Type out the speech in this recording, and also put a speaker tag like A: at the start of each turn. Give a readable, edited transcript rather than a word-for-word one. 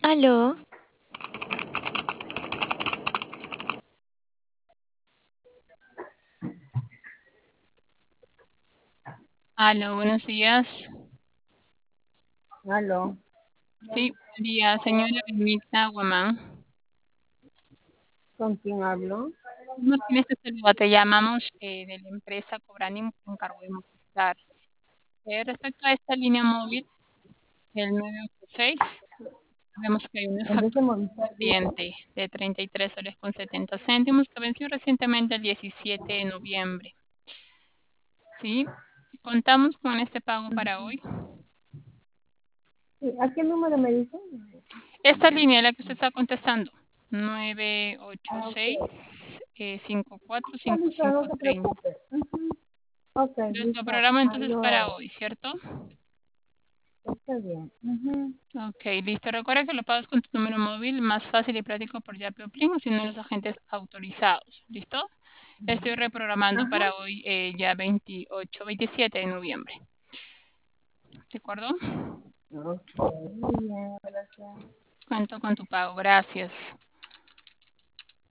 A: Aló,
B: Aló, buenos días.
C: Aló,
B: Sí, buen día, señora Benita Guamán.
C: ¿con quién hablo?
B: Martínez te saluda, te llamamos de la empresa Cobranim con cargo de Movistar. Respecto a esta línea móvil, el 986, vemos que hay una
C: Empresa
B: factura
C: Movistar, dice.
B: pendiente de 33 soles con 70 céntimos que venció recientemente el 17 de noviembre. Sí, contamos con este pago para hoy.
C: Sí, ¿a qué número me dice?
B: Esta línea es la que usted está contestando,
C: Ah, ok.
B: 986 54
C: Está listo, no se
B: 5530.
C: preocupe. Ujú. Ok,
B: Nuestro
C: listo.
B: programa
C: Ahí
B: entonces para
C: lo...
B: hoy, ¿cierto?
C: Está bien. Ujú.
B: Ok, listo. Recuerda que lo pagas con tu número móvil, más fácil y práctico por Yapi o Plin o si no los agentes autorizados. ¿Listo? Estoy reprogramando
C: Ajá.
B: para hoy ya 28, 27 de noviembre. ¿De acuerdo?
C: Ok, muy bien, gracias.
B: Cuento con tu pago. Gracias.